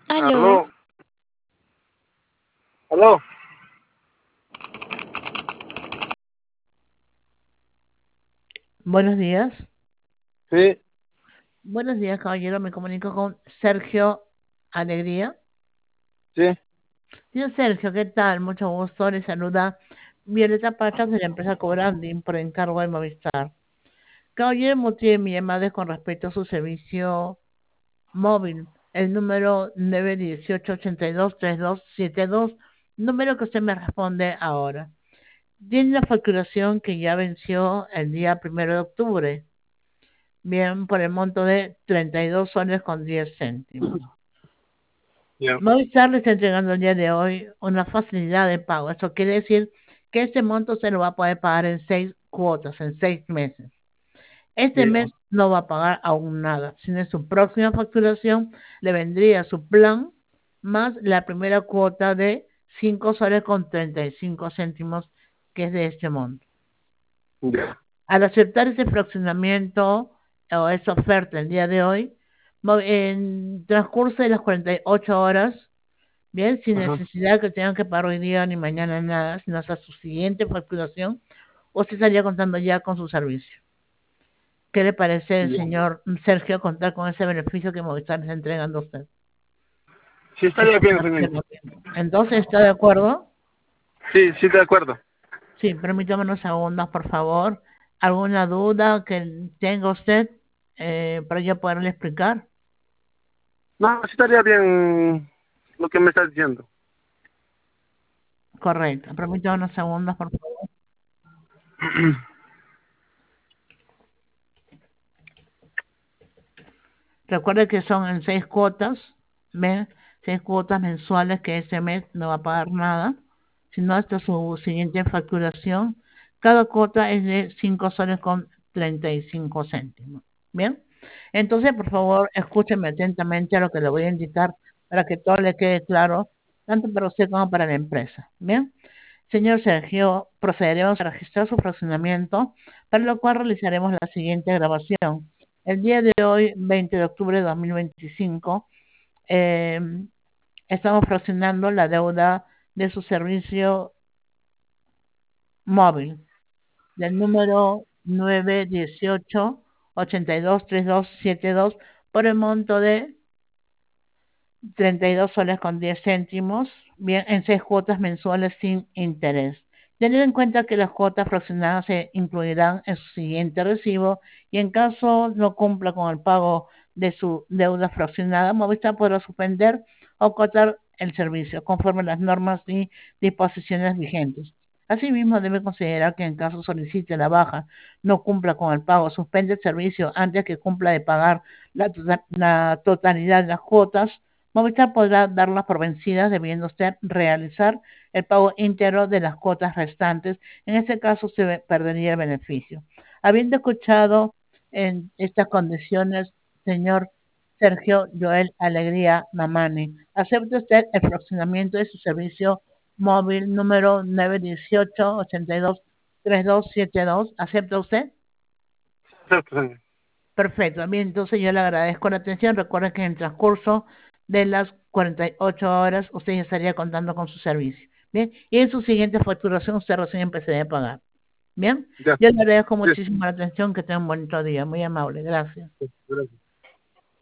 Aló, Aló, aló. buenos días. Sí, Buenos días, caballero. Me comunico con Sergio Alegría. sí, Señor Sergio, ¿qué tal? Mucho gusto. Le saluda Violeta Pachas de la empresa Cobranding por encargo de Movistar. Caballero, el motivo de mi llamada es con respecto a su servicio móvil, el número 918-823272, número que usted me responde ahora. Tiene la facturación que ya venció el día 1 de octubre. Bien, por el monto de 32 soles con 10 céntimos. ya, Movistar le está entregando el día de hoy una facilidad de pago. Eso quiere decir que este monto se lo va a poder pagar en 6 cuotas, en 6 meses. Este ya, mes no va a pagar aún nada, sino en su próxima facturación le vendría su plan más la primera cuota de 5 soles con 35 céntimos, que es de este monto. ya. Al aceptar ese fraccionamiento o esa oferta el día de hoy, en transcurso de las 48 horas, bien, sin Ajá, necesidad que tengan que pagar hoy día ni mañana nada, sino hasta su siguiente facturación, usted estaría contando ya con su servicio. ¿Qué le parece, ya. señor Sergio, contar con ese beneficio que Movistar le está entregando a usted? Sí, estaría bien, señor. Entonces, ¿está de acuerdo? Sí, sí, de acuerdo. Sí, permítame unos segundos, por favor. ¿Alguna duda que tenga usted para yo poderle explicar? No, sí estaría bien lo que me estás diciendo. Correcto. Permítame unos segundos, por favor. Recuerde que son en 6 cuotas, ¿ven? 6 cuotas mensuales que ese mes no va a pagar nada, sino hasta su siguiente facturación. Cada cuota es de 5 soles con 35 céntimos. ¿Bien? Entonces, por favor, escúcheme atentamente a lo que le voy a indicar para que todo le quede claro, tanto para usted como para la empresa. ¿Bien? Señor Sergio, procederemos a registrar su fraccionamiento, para lo cual realizaremos la siguiente grabación. El día de hoy, 20 de octubre de 2025, eh, estamos fraccionando la deuda de su servicio móvil del número 918-823272 por el monto de 32 soles con 10 céntimos, bien, en 6 cuotas mensuales sin interés. Tener en cuenta que las cuotas fraccionadas se incluirán en su siguiente recibo y en caso no cumpla con el pago de su deuda fraccionada, Movistar podrá suspender o cortar el servicio conforme a las normas y disposiciones vigentes. Asimismo, debe considerar que en caso solicite la baja, no cumpla con el pago, suspende el servicio antes que cumpla de pagar la totalidad de las cuotas, Movistar podrá darlas por vencidas, debiendo usted realizar el pago íntegro de las cuotas restantes. En este caso, se perdería el beneficio. Habiendo escuchado en estas condiciones, señor Sergio Joel Alegría Mamani, ¿acepta usted el fraccionamiento de su servicio móvil número 918-823272? ¿Acepta usted? Perfecto, señor. Perfecto, bien, entonces yo le agradezco la atención. Recuerden que en el transcurso de las 48 horas usted ya estaría contando con su servicio. Bien, y en su siguiente facturación usted recién empezaría a pagar. Bien, Ya, yo le agradezco sí, muchísimo la atención. Que tenga un bonito día, muy amable, gracias. sí, gracias.